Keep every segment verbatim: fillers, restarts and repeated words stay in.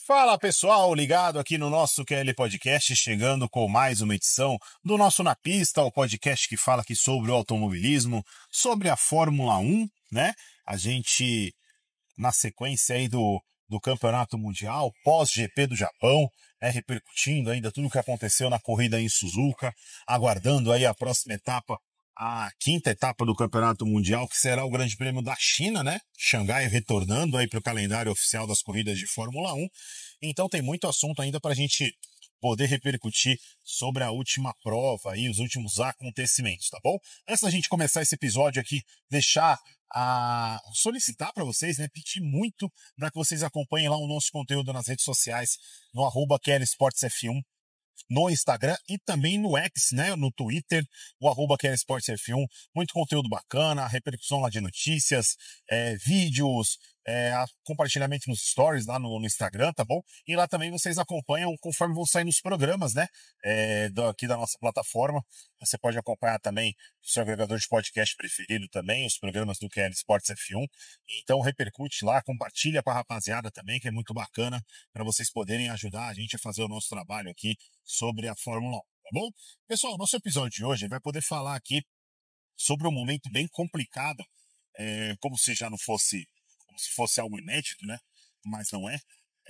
Fala pessoal, ligado aqui no nosso Q L Podcast, chegando com mais uma edição do nosso Na Pista, o podcast que fala aqui sobre o automobilismo, sobre a Fórmula um, né? A gente, na sequência aí do, do Campeonato Mundial, pós-G P do Japão, né, repercutindo ainda tudo o que aconteceu na corrida em Suzuka, aguardando aí a próxima etapa, a quinta etapa do Campeonato Mundial, que será o Grande Prêmio da China, né? Xangai retornando aí para o calendário oficial das corridas de Fórmula um. Então tem muito assunto ainda para a gente poder repercutir sobre a última prova e os últimos acontecimentos, tá bom? Antes da gente começar esse episódio aqui, deixar a solicitar para vocês, né, pedir muito para que vocês acompanhem lá o nosso conteúdo nas redes sociais, no arroba Q L Sports F um, no Instagram e também no X, né, no Twitter, o arroba Q L Sports F um, muito conteúdo bacana, repercussão lá de notícias, é, vídeos, é, compartilhamento nos stories lá no, no Instagram, tá bom? E lá também vocês acompanham conforme vão saindo os programas, né, é, do, aqui da nossa plataforma. Você pode acompanhar também o seu agregador de podcast preferido também, os programas do Q L Sports F um. Então repercute lá, compartilha com a rapaziada também, que é muito bacana, para vocês poderem ajudar a gente a fazer o nosso trabalho aqui sobre a Fórmula um, tá bom? Pessoal, nosso episódio de hoje vai poder falar aqui sobre um momento bem complicado, é, como se já não fosse, como se fosse algo inédito, né? Mas não é.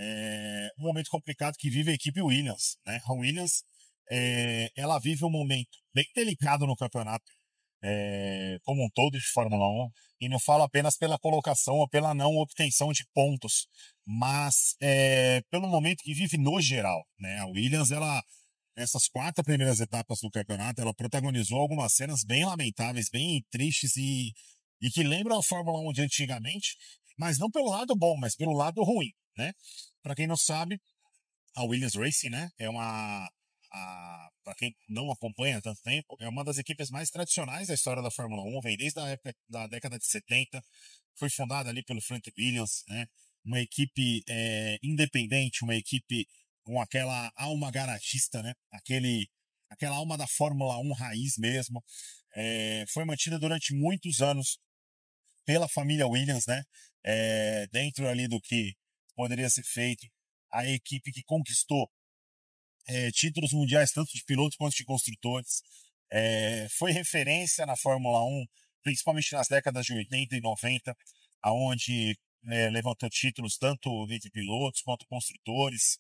É um momento complicado que vive a equipe Williams, né? A Williams, é, ela vive um momento bem delicado no campeonato, é, como um todo de Fórmula um, e não falo apenas pela colocação ou pela não obtenção de pontos, mas é, pelo momento que vive no geral, né? A Williams, ela, nessas quatro primeiras etapas do campeonato, ela protagonizou algumas cenas bem lamentáveis, bem tristes e, e que lembram a Fórmula um de antigamente, mas não pelo lado bom, mas pelo lado ruim, né? Para quem não sabe, a Williams Racing, né, é uma, para quem não acompanha há tanto tempo, é uma das equipes mais tradicionais da história da Fórmula um, vem desde a época da década de setenta, foi fundada ali pelo Frank Williams, né, uma equipe é, independente, uma equipe com aquela alma garagista, né, aquele, aquela alma da Fórmula um raiz mesmo, é, foi mantida durante muitos anos pela família Williams, né, é, dentro ali do que poderia ser feito, a equipe que conquistou é, títulos mundiais, tanto de pilotos quanto de construtores. É, foi referência na Fórmula um, principalmente nas décadas de oitenta e noventa, aonde é, levantou títulos tanto entre pilotos quanto construtores.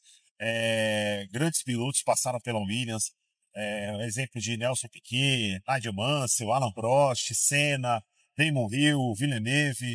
É, grandes pilotos passaram pela Williams. É, exemplo de Nelson Piquet, Nigel Mansell, Alan Prost, Senna, Damon Hill, Villeneuve.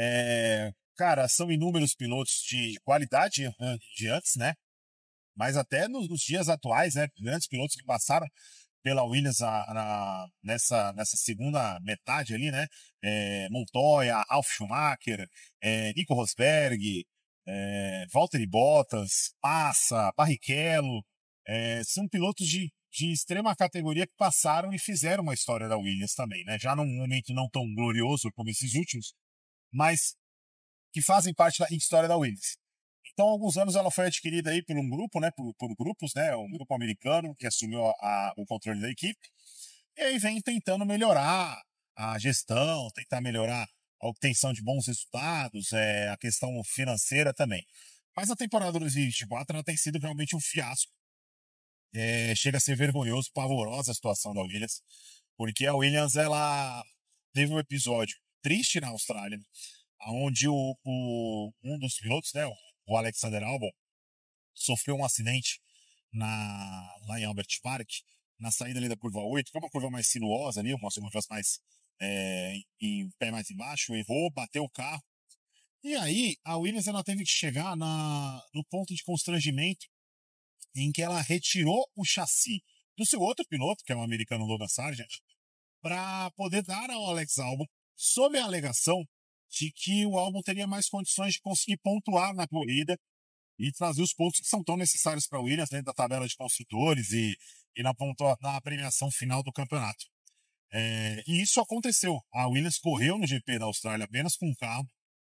É, cara, são inúmeros pilotos de qualidade de antes, né? Mas até nos, nos dias atuais, né, grandes pilotos que passaram pela Williams a, na, nessa, nessa segunda metade ali, né, é, Montoya, Ralf Schumacher, é, Nico Rosberg, é, Valtteri Bottas, Massa, Barrichello, é, são pilotos de, de extrema categoria que passaram e fizeram uma história da Williams também, né, já num momento não tão glorioso como esses últimos, mas que fazem parte da história da Williams. Então, há alguns anos ela foi adquirida aí por um grupo, né, por, por grupos, né, um grupo americano que assumiu a, a, o controle da equipe, e aí vem tentando melhorar a gestão, tentar melhorar a obtenção de bons resultados, é, a questão financeira também. Mas a temporada de dois mil e vinte e quatro ela tem sido realmente um fiasco. É, chega a ser vergonhoso, pavorosa a situação da Williams, porque a Williams ela teve um episódio triste na Austrália, onde o, o, um dos pilotos, né, o Alexander Albon, sofreu um acidente na, lá em Albert Park, na saída ali da curva oito, que é uma curva mais sinuosa ali, uma curva mais é, em pé mais embaixo, errou, bateu o carro. E aí a Williams ela teve que chegar na, no ponto de constrangimento em que ela retirou o chassi do seu outro piloto, que é o americano Logan Sargent, para poder dar ao Alex Albon, sob a alegação de que o Albon teria mais condições de conseguir pontuar na corrida e trazer os pontos que são tão necessários para a Williams dentro da tabela de construtores e, e na, pontua, na premiação final do campeonato. É, e isso aconteceu. A Williams correu no G P da Austrália apenas com um carro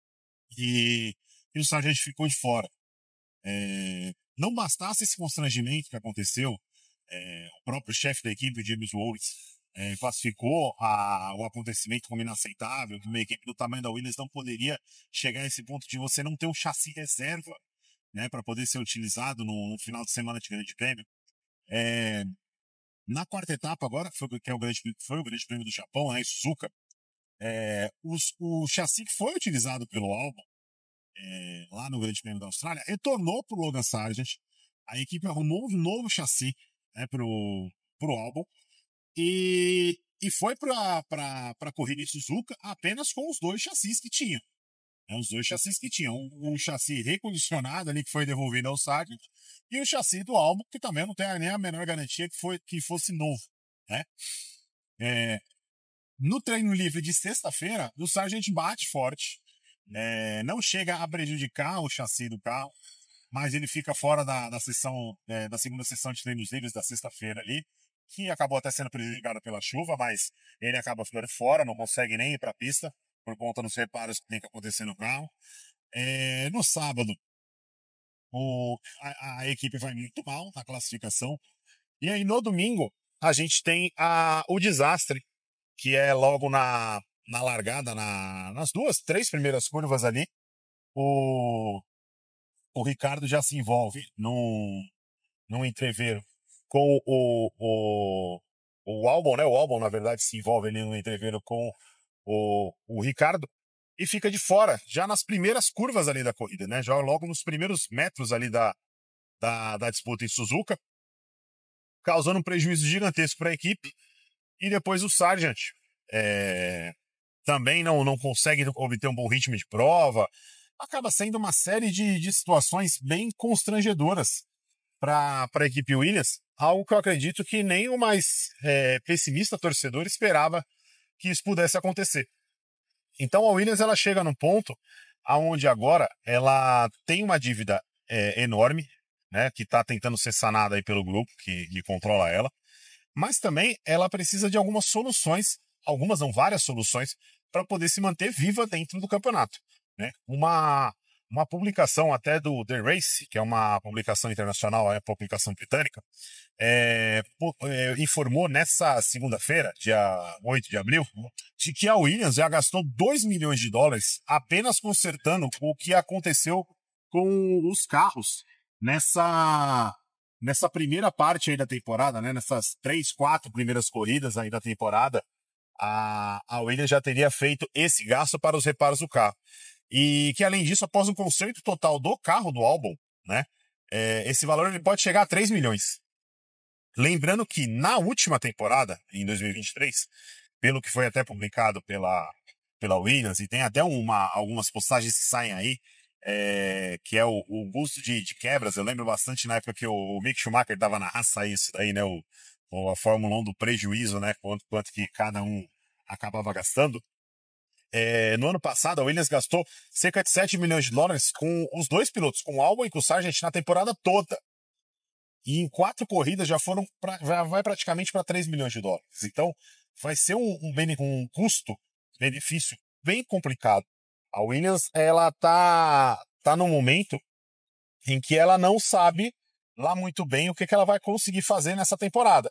e, e o Sargent ficou de fora. É, não bastasse esse constrangimento que aconteceu, é, o próprio chefe da equipe, o James Woods, é, classificou a, o acontecimento como inaceitável, que uma equipe do tamanho da Williams não poderia chegar a esse ponto de você não ter um chassi reserva né, para poder ser utilizado no, no final de semana de Grande Prêmio. É, na quarta etapa agora, foi, que é o grande, foi o Grande Prêmio do Japão, né, em Suzuka, é, os, o chassi que foi utilizado pelo Albon é, lá no Grande Prêmio da Austrália retornou para o Logan Sargent. A equipe arrumou um novo chassi, né, para o Albon e, e foi para a corrida em Suzuka apenas com os dois chassis que tinham. É, os dois chassis que tinham. Um, um chassi recondicionado ali que foi devolvido ao Sargent e o chassi do Albon, que também não tem nem a menor garantia que, foi, que fosse novo. Né? É, no treino livre de sexta-feira, o Sargent bate forte, é, não chega a prejudicar o chassi do carro, mas ele fica fora da, da sessão, é, da segunda sessão de treinos livres da sexta-feira ali, que acabou até sendo prejudicada pela chuva, mas ele acaba ficando fora, não consegue nem ir para a pista por conta dos reparos que tem que acontecer no carro. É, no sábado, o, a, a equipe vai muito mal na classificação. E aí no domingo, a gente tem a, o desastre, que é logo na, na largada, na, nas duas, três primeiras curvas ali, o, o Ricardo já se envolve num, num entreveiro com o, o, o Albon, né? O Albon, na verdade, se envolve ali no entreveiro com o, o Ricardo e fica de fora, já nas primeiras curvas ali da corrida, né? Já logo nos primeiros metros ali da, da, da disputa em Suzuka, causando um prejuízo gigantesco para a equipe. E depois o Sargent é, também não, não consegue obter um bom ritmo de prova. Acaba sendo uma série de, de situações bem constrangedoras para a equipe Williams, algo que eu acredito que nem o mais é, pessimista torcedor esperava que isso pudesse acontecer. Então a Williams ela chega num ponto aonde agora ela tem uma dívida é, enorme, né, que está tentando ser sanada aí pelo grupo que, que controla ela, mas também ela precisa de algumas soluções, algumas não, várias soluções, para poder se manter viva dentro do campeonato. Né? Uma, uma publicação até do The Race, que é uma publicação internacional, é uma publicação britânica, é, é, informou nessa segunda-feira, dia oito de abril, de que a Williams já gastou dois milhões de dólares apenas consertando o que aconteceu com os carros nessa, nessa primeira parte aí da temporada, né? Nessas três, quatro primeiras corridas aí da temporada, a, a Williams já teria feito esse gasto para os reparos do carro. E que, além disso, após um conserto total do carro do Albon, né? É, esse valor ele pode chegar a três milhões. Lembrando que na última temporada, em dois mil e vinte e três, pelo que foi até publicado pela, pela Williams, e tem até uma, algumas postagens que saem aí, é, que é o, o busto de, de quebras. Eu lembro bastante na época que o, o Mick Schumacher dava na raça isso daí, né? O, o, a Fórmula um do prejuízo, né? Quanto, quanto que cada um acabava gastando. É, no ano passado, a Williams gastou cerca de sete milhões de dólares com os dois pilotos, com o Albon e com o Sargent, na temporada toda. E em quatro corridas já foram pra, já vai praticamente para três milhões de dólares. Então, vai ser um, um, um custo-benefício bem complicado. A Williams, ela tá, tá num momento em que ela não sabe lá muito bem o que, que ela vai conseguir fazer nessa temporada.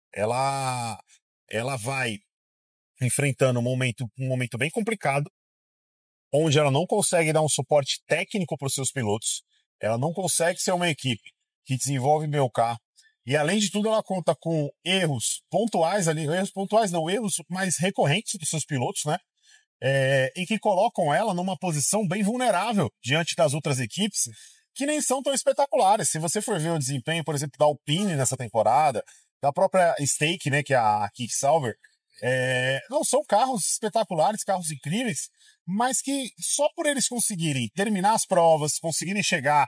Ela, ela vai enfrentando um momento, um momento bem complicado, onde ela não consegue dar um suporte técnico para os seus pilotos, ela não consegue ser uma equipe que desenvolve bem o carro, e além de tudo ela conta com erros pontuais ali, erros pontuais não, erros mais recorrentes dos seus pilotos, né? É, em que colocam ela numa posição bem vulnerável diante das outras equipes, que nem são tão espetaculares. Se você for ver o desempenho, por exemplo, da Alpine nessa temporada, da própria Stake, né, que é a Kick Sauber, é, não são carros espetaculares, carros incríveis, mas que só por eles conseguirem terminar as provas, conseguirem chegar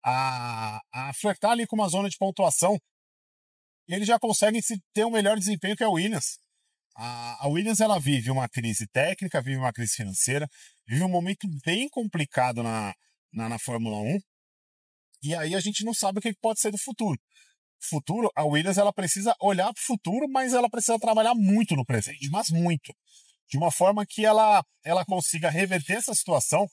a, a flertar ali com uma zona de pontuação, eles já conseguem se ter um melhor desempenho que a Williams. A, a Williams ela vive uma crise técnica, vive uma crise financeira, vive um momento bem complicado na, na, na Fórmula um, e aí a gente não sabe o que pode ser do futuro. Futuro, a Williams ela precisa olhar para o futuro, mas ela precisa trabalhar muito no presente, mas muito. De uma forma que ela, ela consiga reverter essa situação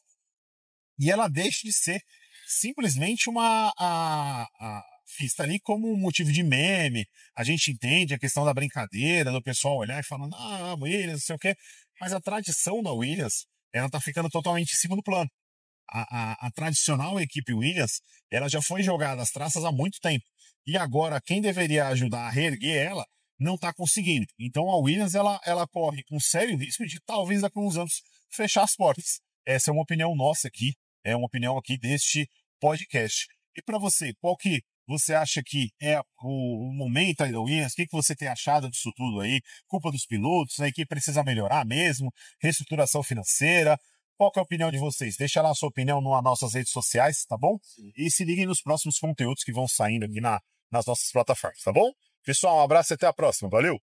e ela deixe de ser simplesmente uma a, a, vista ali como um motivo de meme. A gente entende a questão da brincadeira, do pessoal olhar e falando, ah, Williams, não sei o quê, mas a tradição da Williams, ela tá ficando totalmente em cima do plano. a, a, a tradicional equipe Williams, ela já foi jogada às traças há muito tempo. E agora, quem deveria ajudar a reerguer ela, não está conseguindo. Então a Williams, ela, ela corre com sério risco de talvez daqui a uns anos fechar as portas. Essa é uma opinião nossa aqui, é uma opinião aqui deste podcast. E para você, qual que você acha que é o, o momento aí da Williams? O que, que você tem achado disso tudo aí? Culpa dos pilotos, a equipe precisa melhorar mesmo? Reestruturação financeira? Qual que é a opinião de vocês? Deixa lá a sua opinião nas nossas redes sociais, tá bom? Sim. E se liguem nos próximos conteúdos que vão saindo aqui na, nas nossas plataformas, tá bom? Pessoal, um abraço e até a próxima. Valeu!